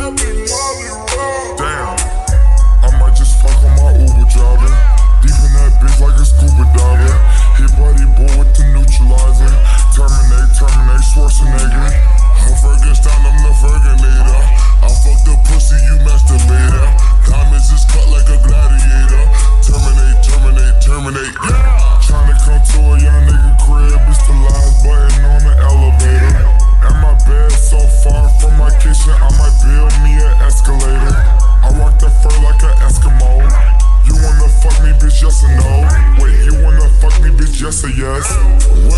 Damn, I might just fuck on my Uber driver. Deep in that bitch like a scuba diver. Hit body boy with the neutralizer. Terminate, Schwarzenegger. I'm Ferguson, I'm the Ferginator. I fuck the pussy, you masturbator. Diamonds is cut like a gladiator. Terminate, yeah. Tryna come to a young nigga crib, it's the last button on the elevator. And my bed so far from my kitchen, I might build me an escalator. I rock the fur like an Eskimo. You wanna fuck me, bitch, yes or no? Wait, you wanna fuck me, bitch, yes or yes?